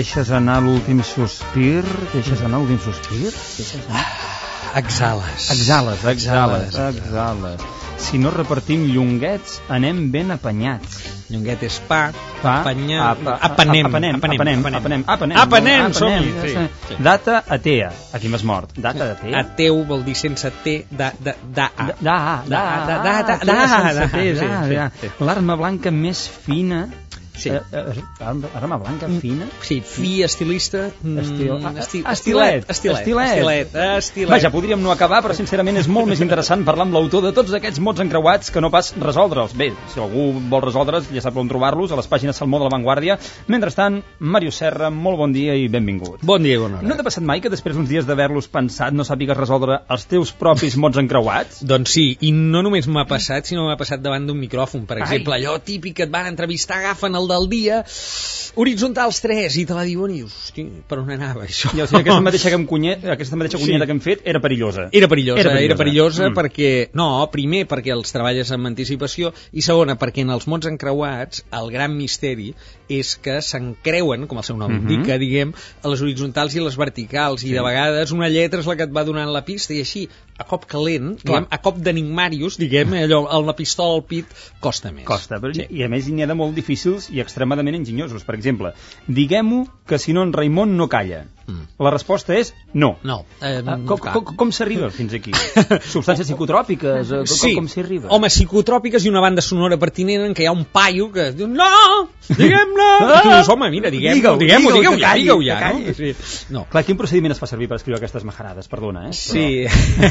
deixes anar l'últim sospir? Exhales. Si no repartim llonguets, anem ben apanyats. Llonguet és pa, Apenem, som-hi. Sí. Data atea. Aquí m'has mort. Data atea? Ateu vol dir sense T, L'arma blanca més fina. Sí. Arma blanca fina? Sí, fi, estilista... Estilet. Vaja, podríem no acabar, però sincerament és molt més interessant parlar amb l'autor de tots aquests mots encreuats que no pas resoldre'ls. Bé, si algú vol resoldre'ls, ja sap on trobar-los, a les pàgines Salmó de la Vanguardia. Mentrestant, Màrius Serra, molt bon dia i benvingut. Bon dia i bona hora. No t'ha passat mai que després d'uns dies d'haver-los pensat no sàpigues resoldre els teus propis mots encreuats? Doncs sí, i no només m'ha passat, sinó m'ha passat davant d'un micròfon. Per exemple, allò típic que et van entrevistar, agafen el del dia, horitzontals 3, i te la diuen i dius, hosti, per on anava això? I o sigui, aquesta mateixa cunyeta que hem fet era perillosa. Era perillosa perquè, no, primer perquè els treballes amb anticipació i segona perquè en els mots encreuats el gran misteri és que s'encreuen, com el seu nom indica, diguem, a les horitzontals i les verticals, i de vegades una lletra és la que et va donant la pista i així, a cop calent, diguem, a cop d'enigmàrius, diguem, allò, la pistola al pit costa més. Però, i a més n'hi ha de molt difícils i extremadament enginyosos. Per exemple, diguem-ho que si no en Raimon no calla. La resposta és no. Com s'arriba fins aquí? Substàncies psicotròpiques? Com s'hi arriba? Home, psicotròpiques i una banda sonora pertinent en què hi ha un paio que diu no, diguem-ne. Home, mira, diguem-ho ja. No. Clar, quin procediment es fa servir per escriure aquestes majarades? Perdona, Sí.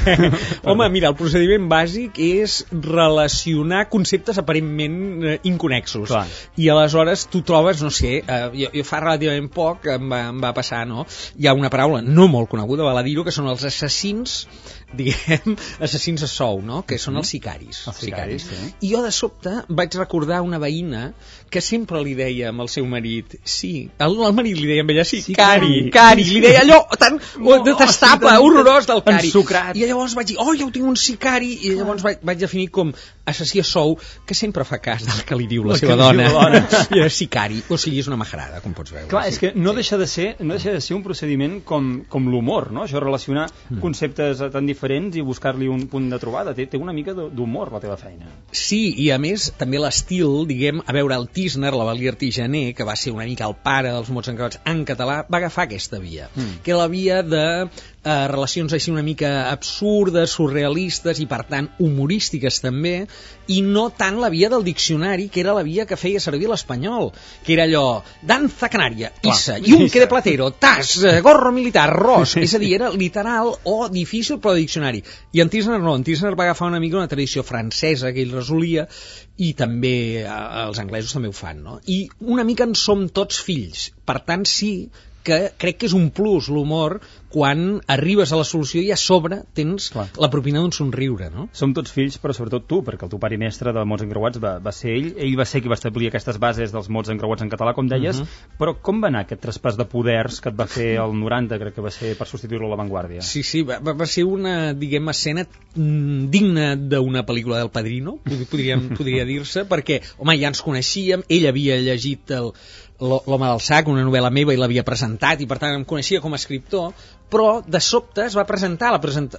Home, mira, el procediment bàsic és relacionar conceptes aparentment inconnexos. Clar. I aleshores tu trobes, no sé, jo fa relativament poc em va passar, no? Hi ha una paraula no molt coneguda, val a dir-ho, que són els assassins, diguem, assassins a sou, no? Que són els sicaris. Sí. I jo de sobte vaig recordar una veïna que sempre li deia amb el seu marit, el marit li deia amb ella, cari, li deia allò tan detestable, horrorós del cari. Ensucrat. I llavors vaig dir, jo tinc un sicari, i llavors vaig definir com assassí a sou, que sempre fa cas del que li diu la seva dona. I era sicari, o sigui, és una majarada, com pots veure. Clar, és que no deixa de ser un procediment com l'humor, no? Això, relacionar conceptes tan diferents i buscar-li un punt de trobada. Té una mica d'humor la teva feina. Sí, i a més, també l'estil, diguem, a veure, el Tísner, la Valier Tijaner, que va ser una mica el pare dels mots encreuats en català, va agafar aquesta via, que era la via de relacions així una mica absurdes, surrealistes i per tant humorístiques també, i no tant la via del diccionari, que era la via que feia servir l'espanyol, que era allò danza canaria, issa, yunque de platero, tas, gorro militar, ros, és a dir, era literal o difícil però de diccionari. I en Tísner no, en Tísner va agafar una mica una tradició francesa que ell resolia, i també els anglesos també ho fan, no? I una mica en som tots fills, per tant sí que crec que és un plus l'humor quan arribes a la solució i a sobre tens la propina d'un somriure, no? Som tots fills, però sobretot tu, perquè el teu pare i mestre de mots encreuats va ser ell va ser qui va establir aquestes bases dels mots encreuats en català, com deies, però com va anar aquest traspàs de poders que et va fer el 90, crec que va ser, per substituir-lo a La Vanguardia? Sí, va ser una, diguem, escena digna d'una pel·lícula del Padrino, podria dir-se, perquè, home, ja ens coneixíem, ell havia llegit l'Home del sac, una novel·la meva, i l'havia presentat, i per tant em coneixia com a escriptor, però de sobte es va presentar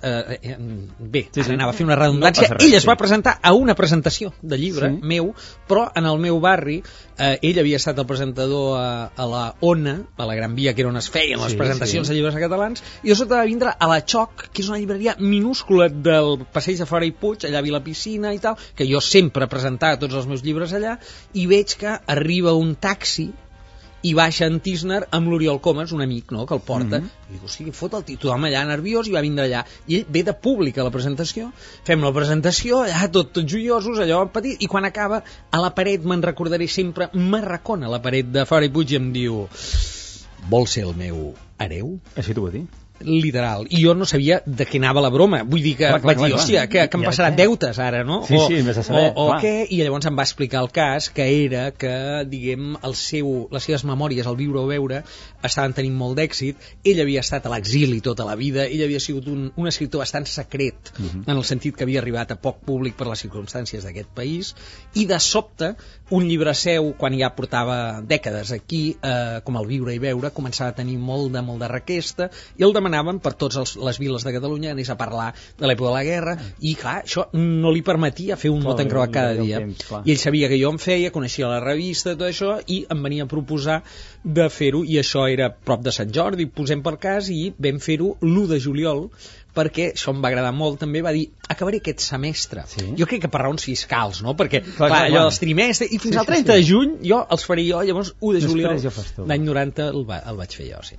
anava a fer una redundància, ell es va presentar a una presentació de llibre meu, però en el meu barri ell havia estat el presentador a la Ona, a la Gran Via, que era on es feien les presentacions de llibres catalans, i de sobte va vindre a la Xoc, que és una llibreria minúscula del passeig de Fora i Puig, allà a Vila Piscina i tal, que jo sempre presentava tots els meus llibres allà, i veig que arriba un taxi i baixa en Tísner amb l'Oriol Comas, un amic, no?, que el porta, i diu, sí, fot el títol, tothom allà nerviós, i va vindre allà, i ell ve de públic a la presentació, fem la presentació, allà tot joiosos, allò petit, i quan acaba, a la paret, me'n recordaré sempre, m'arracona a la paret de Fora i Puig i em diu, vol ser el meu hereu? Així t'ho va dir? literal. I jo no sabia de què anava la broma. Vull dir que vaig dir, hòstia, que em passarà deutes ara, no? Sí, més a saber. O què? I llavors em va explicar el cas, que era que, diguem, les seves memòries, al viure o veure, estaven tenint molt d'èxit. Ell havia estat a l'exili tota la vida, ell havia sigut un escriptor bastant secret, en el sentit que havia arribat a poc públic per les circumstàncies d'aquest país, i de sobte, un llibre seu, quan ja portava dècades aquí, com el viure i veure, començava a tenir molt de requesta, i el demanaven per totes les viles de Catalunya, anés a parlar de l'època de la guerra, i clar, això no li permetia fer un mot encreuat cada dia. I ell sabia que jo em feia, coneixia la revista, tot això, i em venia a proposar de fer-ho, i això era prop de Sant Jordi, posem per cas, i vam fer-ho l'1 de juliol, perquè això em va agradar molt, també va dir, acabaré aquest semestre. Jo crec que per raons fiscals, no? Perquè, clar, allò dels trimestres, i fins al 30 de juny jo els faré jo, llavors 1 de juliol l'any 90 el vaig fer jo, sí.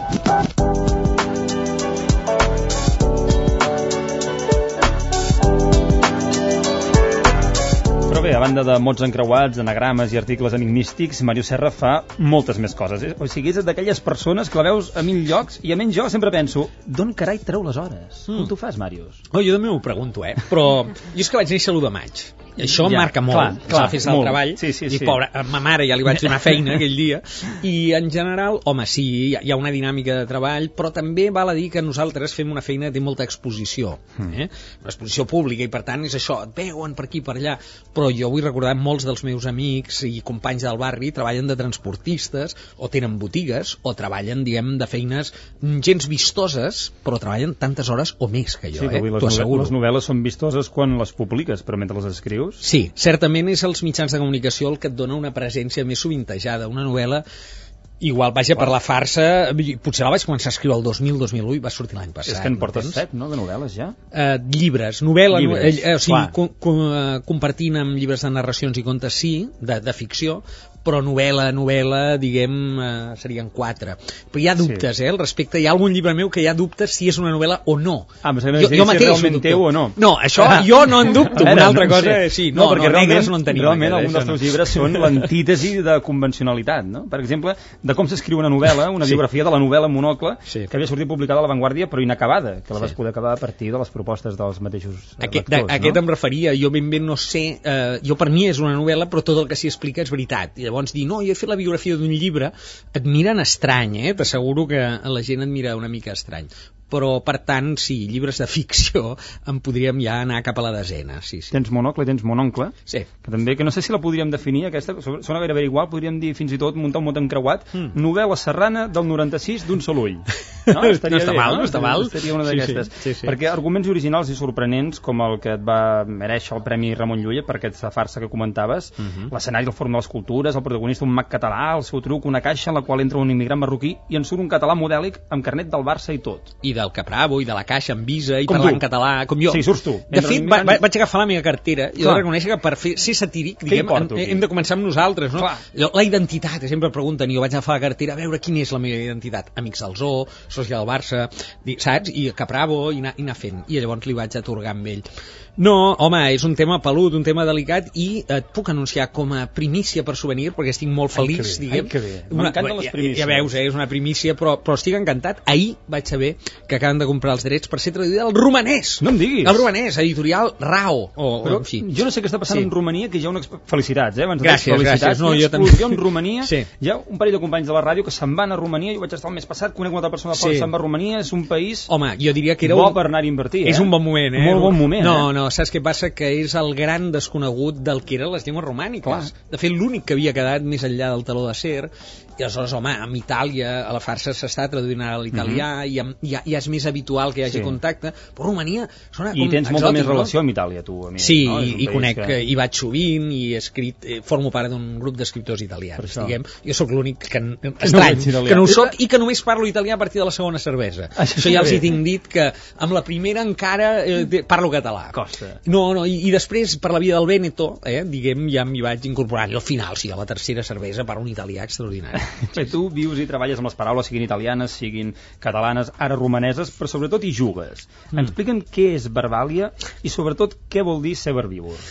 Però bé, a banda de mots encreuats, anagrames i articles enigmístics, Màrius Serra fa moltes més coses. O sigui, és d'aquelles persones que la veus a 1000 llocs i almenys jo sempre penso, d'on carai treu les hores? Com t'ho fas, Màrius? Jo també m'ho pregunto, però jo és que vaig néixer l'1 de maig. I això em marca molt, la festa del treball. I pobra, a ma mare ja li vaig donar feina aquell dia. I en general, home, sí, hi ha una dinàmica de treball, però també val a dir que nosaltres fem una feina que té molta exposició. Una exposició pública, i per tant és això, et veuen per aquí, per allà. Però jo vull recordar molts dels meus amics i companys del barri treballen de transportistes, o tenen botigues, o treballen, diguem, de feines gens vistoses, però treballen tantes hores o més que jo, t'ho asseguro. Les novel·les són vistoses quan les publiques, però mentre les escrius... Sí, certament és els mitjans de comunicació el que et dona una presència més sovintejada. Una novel·la, igual, vaja, per la farsa, potser la vaig començar a escriure el 2000-2001 i va sortir l'any passat. És que en portes 7, no?, de novel·les ja? Llibres, novel·la, o sigui, compartint amb llibres de narracions i contes, sí, de ficció, però novel·la, diguem, serien 4. Però hi ha dubtes, al respecte. Hi ha algun llibre meu que hi ha dubtes si és una novel·la o no. Jo mateix realment teu o no. No, això jo no en dubto. Una altra cosa, sí. No, perquè realment alguns dels teus llibres són l'antítesi de convencionalitat, no? Per exemple, de com s'escriu una novel·la, una biografia de la novel·la Monocle, que havia sortit publicada a La Vanguardia, però inacabada, que la vas poder acabar a partir de les propostes dels mateixos lectors. Aquest em referia, jo ben bé no sé, jo per mi és una novel·la, però tot el que s'hi explica és veritat. I llavors dir, no, jo he fet la biografia d'un llibre, et miren estrany, t'asseguro que la gent et mira una mica estrany. Però, per tant, sí, llibres de ficció en podríem ja anar cap a la desena. Sí. Tens Monocle i tens Mononcle, sí. Que també, que no sé si la podríem definir, aquesta, sona gairebé igual, podríem dir fins i tot muntar un mot encreuat, novel·la serrana del 96 d'un sol ull. No està mal. Seria una d'aquestes. Sí. Perquè arguments originals i sorprenents, com el que et va mereixer el Premi Ramon Llull per aquesta farsa que comentaves, l'escenari, el forn de les cultures, el protagonista, un mag català, el seu truc, una caixa en la qual entra un immigrant marroquí i en surt un català modèlic amb carnet del Barça i tot. I del Capravo i de la Caixa amb Visa i parlant català, com jo. Sí, surts tu. De fet, vaig agafar la meva cartera i he de reconèixer que per ser satíric, diguem, hem de començar amb nosaltres, no? La identitat, sempre pregunten, i jo vaig agafar la cartera a veure quina és la meva identitat. Amics del Zoo, soci del Barça, saps? I Capravo, i anar fent. I llavors li vaig atorgar amb ell. No, home, és un tema pelut, un tema delicat, i et puc anunciar com a primícia per Souvenir, perquè estic molt feliç, diguem. Que bé. M'encanten les primícies. Ja veus, és una primícia, però estic encantat. Ahir vaig saber que acaben de comprar els drets per ser traduïda al romanès. No em diguis. El romanès, editorial Rao. Però jo no sé què està passant en Romania, que hi ha felicitats, Gràcies. No, jo també. Explosió en Romania. Hi ha un parell de companys de la ràdio que se'n van a Romania, jo vaig estar el mes passat, conec una altra persona que se'n va a Romania, és un país... Home, jo diria que era bo per anar a invertir, És un bon moment, Molt bon moment, No, saps què passa? Que és el gran desconegut del que eren les llengües romàniques. De fet, l'únic que havia quedat més enllà del teló d'acer. I aleshores, home, amb Itàlia, a la farsa s'està traduint a l'italià, i ja és més habitual que hi hagi contacte, però Romania sona com exòtic. I tens molta més relació amb Itàlia, tu, a mi. Sí, i conec, hi vaig sovint, i he escrit, formo part d'un grup d'escriptors italians, diguem. Jo sóc l'únic que no ho soc, i que només parlo italià a partir de la segona cervesa. Això ja els hi tinc dit, que amb la primera encara parlo català. Costa. No, i després, per la via del Vèneto, diguem, ja m'hi vaig incorporar, i al final, sí, a la tercera cervesa parlo un italià extraordinari. Tu vius i treballes amb les paraules, siguin italianes, siguin catalanes, ara romaneses, però sobretot hi jugues. Explica'm què és Verbàlia i sobretot què vol dir ser verbívor.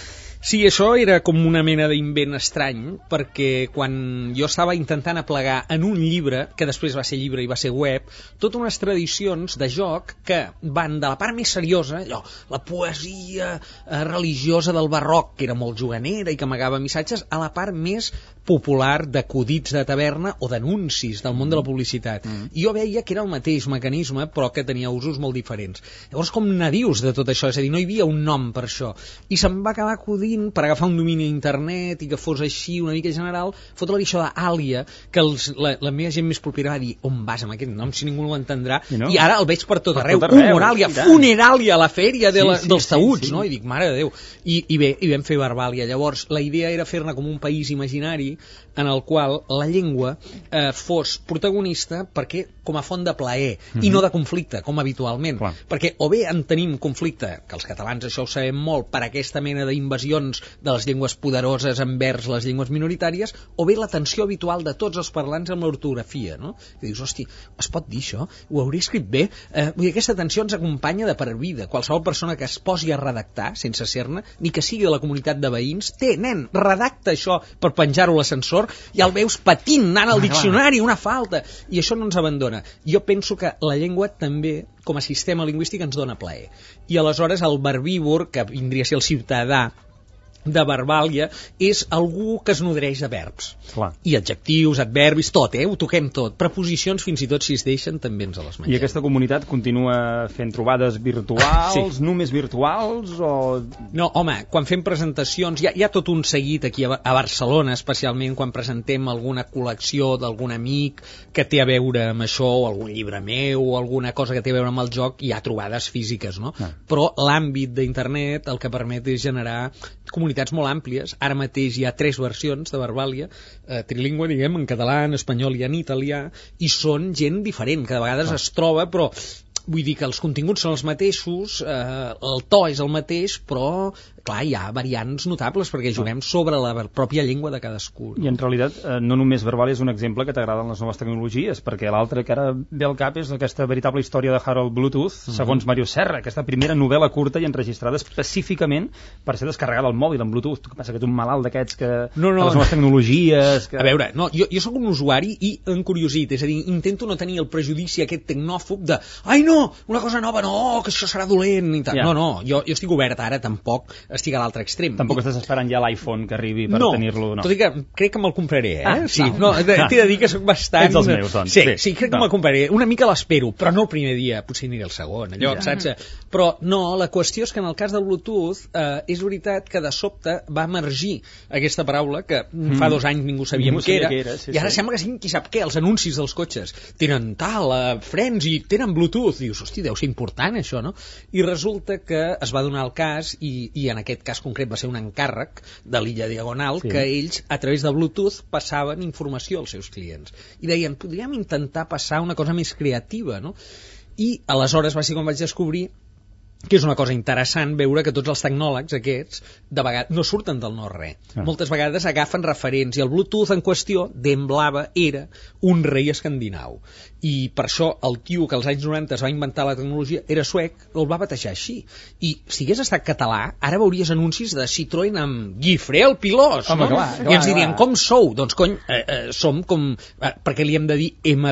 Sí, això era com una mena d'invent estrany, perquè quan jo estava intentant aplegar en un llibre, que després va ser llibre i va ser web, totes unes tradicions de joc que van de la part més seriosa, allò, la poesia religiosa del barroc, que era molt juganera i que amagava missatges, a la part més popular d'acudits de taverna o d'anuncis del món de la publicitat. I jo veia que era el mateix mecanisme, però que tenia usos molt diferents. Llavors, com nadius de tot això, és a dir, no hi havia un nom per això. I se'm va acabar acudint, per agafar un domini a internet i que fos així una mica general, fotre-li això d'Àlia, que la meva gent més propera va dir, on vas amb aquest nom, si ningú no l'entendrà, i ara el veig per tot arreu. Humoràlia, Funeràlia, la fèria dels taüts, no? I dic, mare de Déu. I bé, i vam fer Verbàlia. Llavors, la idea era fer-ne com un país imaginari en el qual la llengua fos protagonista perquè com a font de plaer i no de conflicte, com habitualment. Clar. Perquè o bé en tenim conflicte, que els catalans això ho sabem molt, per aquesta mena d'invasions de les llengües poderoses envers les llengües minoritàries, o bé la tensió habitual de tots els parlants amb l'ortografia, no? I dius, hosti, es pot dir això? Ho hauré escrit bé? Vull dir, aquesta tensió ens acompanya de per vida. Qualsevol persona que es posi a redactar, sense ser-ne, ni que sigui de la comunitat de veïns, nen, redacta això per penjar-ho a l'ascensor, ja el veus patint, anant al diccionari, una falta, i això no ens abandona. Jo penso que la llengua també, com a sistema lingüístic, ens dona plaer. I aleshores el verbívor, que vindria a ser el ciutadà de Verbàlia, és algú que es nodreix de verbs. Clar. I adjectius, adverbis, tot, ho toquem tot. Preposicions, fins i tot si es deixen, també ens les mengem. I aquesta comunitat continua fent trobades virtuals, només virtuals, o...? No, home, quan fem presentacions, hi ha tot un seguit aquí a Barcelona, especialment quan presentem alguna col·lecció d'algun amic que té a veure amb això, o algun llibre meu, o alguna cosa que té a veure amb el joc, hi ha trobades físiques, no? Però l'àmbit d'internet el que permet és generar comunitats molt àmplies. Ara mateix hi ha 3 versions de Verbàlia, trilingüe, diguem, en català, en espanyol i en italià, i són gent diferent, que de vegades es troba, però vull dir que els continguts són els mateixos, el to és el mateix, però clar, hi ha variants notables perquè juguem sobre la pròpia llengua de cadascú. I en realitat no només Verbàlia és un exemple que t'agraden les noves tecnologies, perquè l'altre que ara ve al cap és aquesta veritable història de Harold Bluetooth, segons Mario Serra, aquesta primera novel·la curta i enregistrada específicament per ser descarregada al mòbil en Bluetooth. Què passa, que ets un malalt d'aquests que... No. les noves tecnologies... Que... A veure, no, jo sóc un usuari i encuriosit, és a dir, intento no tenir el prejudici aquest tecnòfob de ai no, una cosa nova, no, que això serà dolent i tal. Yeah. No, jo estic obert ara, tampoc estic a l'altre extrem. Tampoc estàs esperant ja l'iPhone que arribi per tenir-lo, no? Tot i que crec que me'l compraré, sí, t'he de dir que soc bastant... Ets els meus, doncs. Sí, crec que me'l compraré. Una mica l'espero, però no el primer dia, potser aniré el segon, allò, saps? Però no, la qüestió és que en el cas del Bluetooth és veritat que de sobte va emergir aquesta paraula que fa 2 anys ningú sabíem què era, i ara sembla que siguin qui sap què, els anuncis dels cotxes. Tenen frens i tenen Bluetooth. Dius, hosti, deu ser important això, no? I resulta que es va donar el cas, i en aquest cas concret va ser un encàrrec de l'illa Diagonal, que ells a través de Bluetooth passaven informació als seus clients i deien, podríem intentar passar una cosa més creativa, no? I aleshores va ser quan vaig descobrir que és una cosa interessant veure que tots els tecnòlegs aquests de vegades no surten del no-res. Moltes vegades agafen referents i el Bluetooth en qüestió d'Emblava era un rei escandinau i per això el tio que als anys 90 es va inventar la tecnologia era suec, el va batejar així, i si hagués estat català ara veuries anuncis de Citroën amb Guifré el Pilós, no? Clar, i ens dirien, com sou? Doncs cony, som com, perquè li hem de dir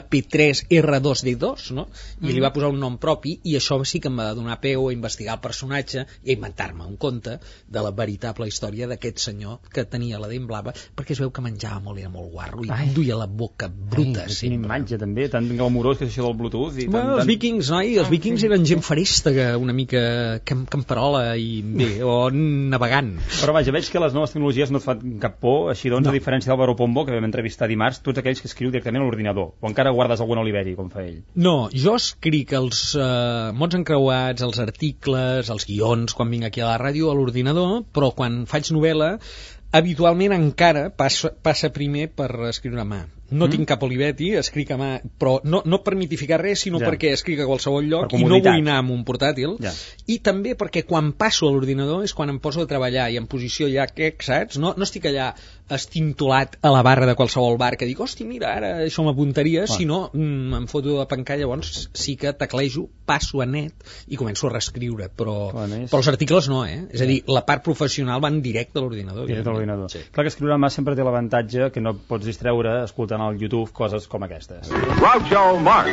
MP3 R2D2, no? I li va posar un nom propi i això sí que em va donar peu a investigar el personatge i a inventar-me un conte de la veritable història d'aquest senyor que tenia la dent blava, perquè es veu que menjava molt, era molt guarro i duia la boca bruta. Quina imatge també, tan glamurós que és això del Bluetooth. Els vikings, noi, els vikings eren gent farèstega, una mica camperola i bé, o navegant. Però vaja, veig que les noves tecnologies no et fan cap por, així doncs, a diferència d'Álvaro Pombo, que vam entrevistar dimarts, tots aquells que escriu directament a l'ordinador, o encara guardes algun oliveri, com fa ell? No, jo escric els mots encreuats, els articles, els guions, quan vinc aquí a la ràdio, a l'ordinador, però quan faig novel·la habitualment encara passa primer per escriure a mà. No tinc cap Olivetti, escric a mà, però no per mitificar res, sinó perquè escric a qualsevol lloc i no vull anar amb un portàtil. I també perquè quan passo a l'ordinador és quan em poso a treballar i en posició ja saps? No estic allà estintolat a la barra de qualsevol bar que dic, hosti, mira, ara això m'apuntaria, sinó em foto de pencar, llavors sí que teclejo, passo a net i començo a reescriure, però els articles no, És a dir, la part professional va en directe a l'ordinador. Directe a l'ordinador. Clar que escriure a mà sempre té l'avantatge que no pots distreure escoltant al YouTube coses com aquestes. Groucho Marx.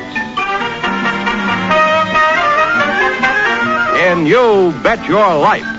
And you bet your life.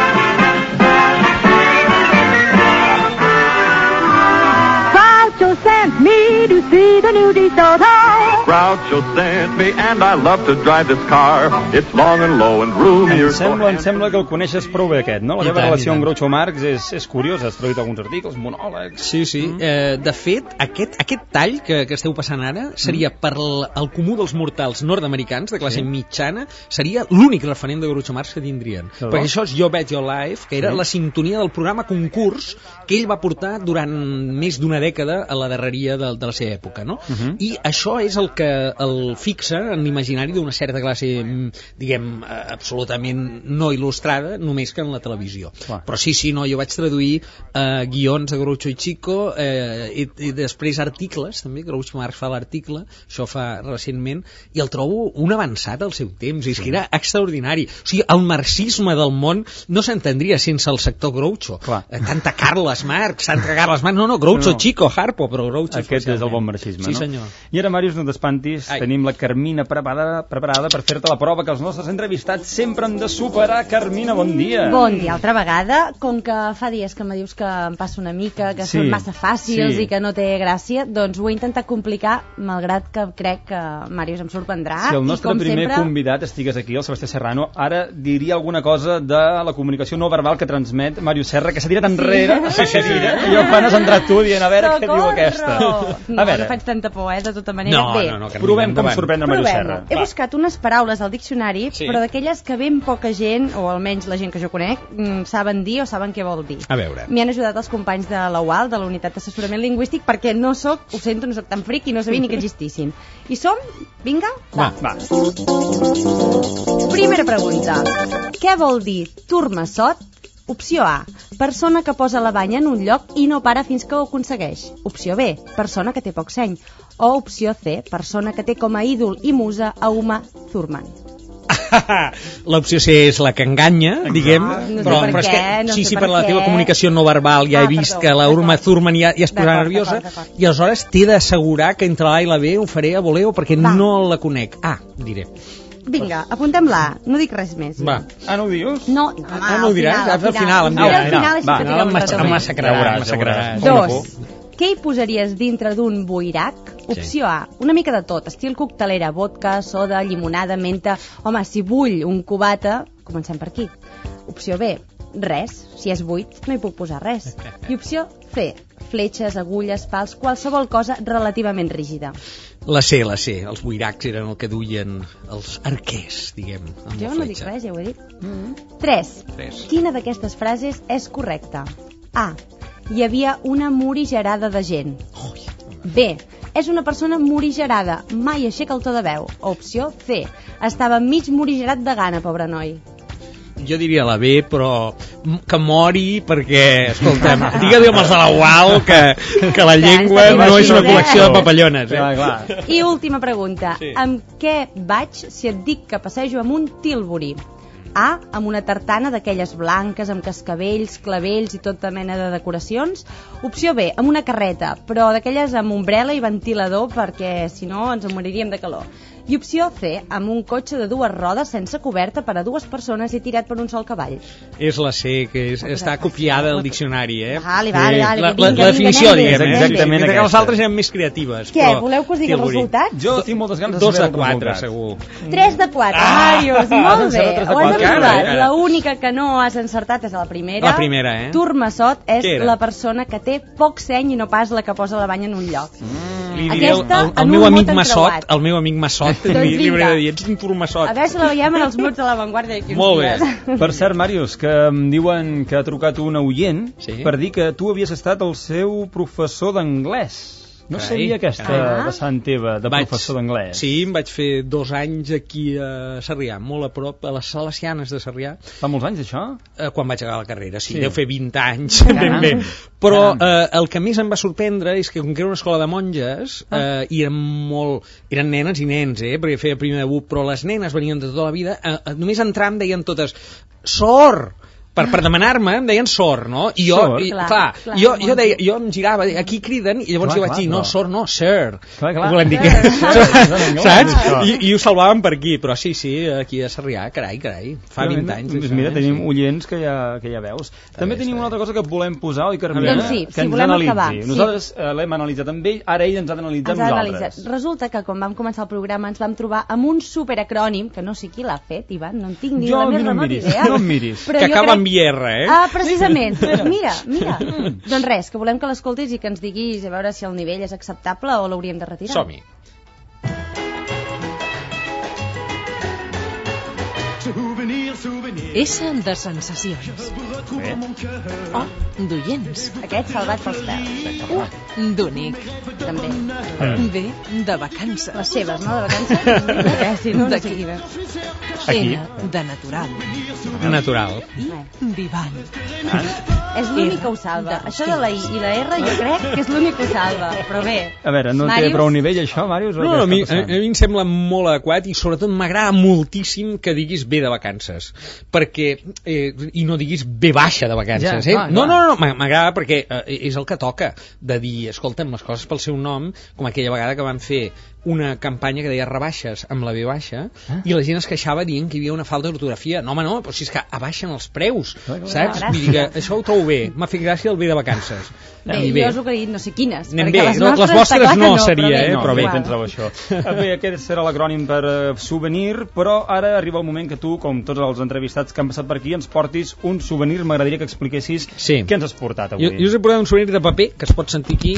Groucho sent me to see the new DeSoto. Groucho sent me and I love to drive this car. It's long and low and roomy. Em sembla que el coneixes prou bé aquest, no? La teva relació amb Groucho Marx és curiosa, has traduït alguns articles, monòlegs... Sí. De fet, aquest tall que esteu passant ara seria per el comú dels mortals nord-americans de classe mitjana, seria l'únic referent de Groucho Marx que tindrien. Perquè això és You Bet Your Life, que era la sintonia del programa concurs que ell va portar durant més d'una dècada a la darreria de la seva època, no? I això és el que el fixa en l'imaginari d'una certa classe, diguem, absolutament no il·lustrada, només que en la televisió. Però sí, no, jo vaig traduir guions de Groucho i Chico i després articles, també, Groucho Marx fa l'article, això fa recentment, i el trobo un avançat al seu temps, és que era extraordinari. O sigui, el marxisme del món no s'entendria sense el sector Groucho. Tanta Carles Marx, no, Groucho, Chico, Harpo, però Groucho aquest és el bon marxisme, sí, senyor. I ara, Màrius, no t'espantis, tenim la Carmina preparada per fer-te la prova que els nostres entrevistats sempre han de superar. Carmina, bon dia. Bon dia, altra vegada. Com que fa dies que me dius que em passa una mica, que són massa fàcils i que no té gràcia, doncs ho he intentat complicar, malgrat que crec que Màrius em sorprendrà. Si el nostre primer convidat estigués aquí, el Sebastià Serrano, ara diria alguna cosa de la comunicació no verbal que transmet Màrius Serra, que s'ha tirat enrere, i quan has entrat tu dient, a veure què diu aquesta. No faig tanta por, de tota manera. No, provem com sorprendre Màrius Serra. He buscat unes paraules al diccionari, però d'aquelles que ben poca gent, o almenys la gent que jo conec, saben dir o saben què vol dir. A veure. M'hi han ajudat els companys de la UAL, de la Unitat d'Assessorament Lingüístic, perquè no soc tan fric i no sabia ni que existissin. I som? Vinga? Va. Primera pregunta. Què vol dir turmassot? Opció A, persona que posa la banya en un lloc i no para fins que ho aconsegueix. Opció B, persona que té poc seny. O opció C, persona que té com a ídol i musa a Uma Thurman. L'opció C és la que enganya, diguem, però és que per la teva comunicació no verbal ja he vist que la Uma Thurman ja es posarà nerviosa i aleshores t'he d'assegurar que entre l'A i la B ho faré a voleo perquè no la conec. Diré. Vinga, apuntem l'A, no dic res més. Va. No ho dius? No, no ho diràs? Al final em diràs. Em massacraràs. 2. Què hi posaries dintre d'un boirac? Opció A, una mica de tot, estil coctelera, vodka, soda, llimonada, menta... Home, si vull un cubata, comencem per aquí. Opció B, res, si és buit no hi puc posar res. I opció C, fletxes, agulles, pals, qualsevol cosa relativament rígida. La C, els boiracs eren el que duien els arquers, diguem. Jo no dic res, ja ho he dit. 3. Quina d'aquestes frases és correcta? A, hi havia una morigerada de gent. B, és una persona morigerada, mai aixeca el to de veu. Opció C, estava mig morigerat de gana, pobre noi. Jo diria la B, però que mori perquè, escolta'm, digue-li amb els de la UAL que la llengua no és una col·lecció de papallones. I última pregunta. Amb què vaig si et dic que passejo amb un Tilbury? A, amb una tartana d'aquelles blanques, amb cascavells, clavells i tota mena de decoracions. Opció B, amb una carreta, però d'aquelles amb ombrela i ventilador, perquè si no ens moriríem de calor. I opció C, amb un cotxe de 2 rodes sense coberta per a 2 persones i tirat per un sol cavall. És la C, que està copiada del diccionari, Vale, la definició, diguem. Exactament aquesta. Que les altres eren més creatives. Què, voleu que us digui els resultats? Jo tinc moltes ganes de saber 2 de 4, segur. 3 de 4, Màrius, molt bé. Ho has encertat. L'única que no has encertat és la primera. La primera, Turmassot és la persona que té poc seny i no pas la que posa la banya en un lloc. El meu amic Massot li hauria de dir, ets un turmassot. A veure si la veiem en els mots de l'avantguàrdia d'aquí uns dies. Molt bé. Per cert, Màrius, que em diuen que ha trucat un oient per dir que tu havies estat el seu professor d'anglès. No sabia aquesta vessant teva de professor d'anglès. Sí, em vaig fer 2 anys aquí a Sarrià, molt a prop, a les Salesianes de Sarrià. Fa molts anys, això? Quan vaig acabar la carrera, sí. Deu fer 20 anys, ben bé. Però el que més em va sorprendre és que, com que era una escola de monges, eren nenes i nens, perquè feia primer de BUP, però les nenes venien de tota la vida, només entrar em deien totes, sort! Per demanar-me, em deien sort, no? I jo, jo deia, jo em girava, aquí criden, i llavors jo vaig dir, no, sort no, sir. Volem dir que... Saps? I ho salvaven per aquí, però sí, aquí a Sarrià, carai, fa 20 anys. Mira, tenim oients que ja veus. També tenim una altra cosa que volem posar, oi, Carmina? Doncs sí, que ens analitzi. Nosaltres l'hem analitzat amb ell, ara ell ens ha d'analitzar amb nosaltres. Resulta que quan vam començar el programa ens vam trobar amb un superacrònim, que no sé qui l'ha fet, Ivan, no en tinc ni la més remota idea. No em miris. Que acaba amb IR, precisament. Mira. Doncs res, que volem que l'escoltis i que ens diguis a veure si el nivell és acceptable o l'hauríem de retirar. Som-hi. S de sensacions. O d'oients. Aquest salvat pels pèls. U d'únic. També. B de vacances. Les seves, no? De vacances? Sí, no sé quina. N de natural. Natural. I vivant. És l'únic que ho salva. Això de la I i la R jo crec que és l'únic que ho salva. Però bé. A veure, no té prou nivell això, Màrius? No, a mi em sembla molt adequat i sobretot m'agrada moltíssim que diguis B de vacances. Perquè, i no diguis B baixa de vacances, No, m'agrada perquè és el que toca de dir, escolta'm, les coses pel seu nom, com aquella vegada que van fer una campanya que deia rebaixes amb la B baixa i la gent es queixava dient que hi havia una falta d'ortografia. No, home, no, però si és que abaixen els preus, saps? Vull dir que això ho trobo bé, m'ha fet gràcia el B de vacances. Bé, jo us ho he dit, no sé quines. Anem bé, les vostres no seria, però bé. Tens raó, això. Bé, aquest serà l'acrònim per souvenir, però ara arriba el moment que tu, com tots els entrevistats que han passat per aquí, ens portis un souvenir. M'agradaria que expliquessis què ens has portat avui. Jo us he portat un souvenir de paper que es pot sentir aquí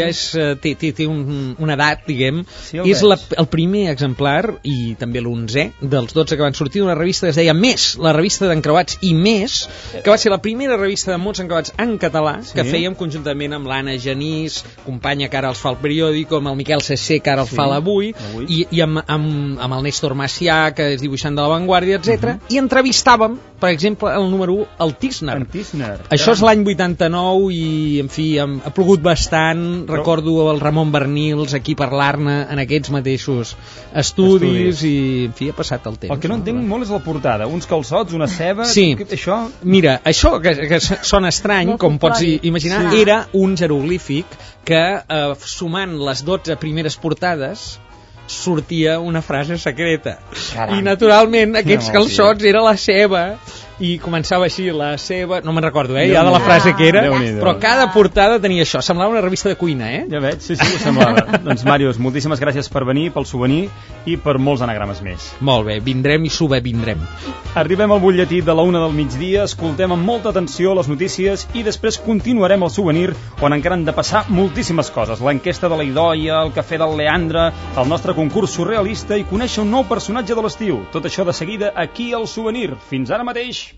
i té una edat, diguem. És el primer exemplar i també l'11è dels 12 que van sortir d'una revista que es deia Més, la revista d'encreuats i Més, que va ser la primera revista de mots encreuats en català que fèiem conjuntament amb l'Anna Genís, companya que ara els fa el periòdic, amb el Miquel Cessé, que ara el fa l'Avui, i amb el Néstor Macià, que és dibuixant de La Vanguardia, etc. I entrevistàvem, per exemple, el número 1, el Tísner. Això és l'any 89 i, en fi, ha plogut bastant. Recordo el Ramon Bernils aquí parlar-ne en aquests mateixos estudis i, en fi, ha passat el temps. El que no entenc molt és la portada. Uns calçots, una ceba... Sí. Això... Mira, això que sona estrany, com pots imaginar, era un jeroglífic que, sumant les 12 primeres portades, sortia una frase secreta. Caram. I, naturalment, aquests calçots era la ceba... i començava així, la seva... No me'n recordo, ja de la frase que era, però cada portada tenia això. Semblava una revista de cuina, Ja veig, sí, ho semblava. Doncs, Màrius, moltíssimes gràcies per venir, pel souvenir i per molts anagrames més. Molt bé, vindrem i sobrevindrem. Arribem al butlletí de la 1 del migdia, escoltem amb molta atenció les notícies i després continuarem el souvenir, on encara han de passar moltíssimes coses. L'enquesta de la Idoia, el cafè del Leandre, el nostre concurs surrealista i conèixer un nou personatge de l'estiu. Tot això de seguida aquí al souvenir. Fins ara mateix.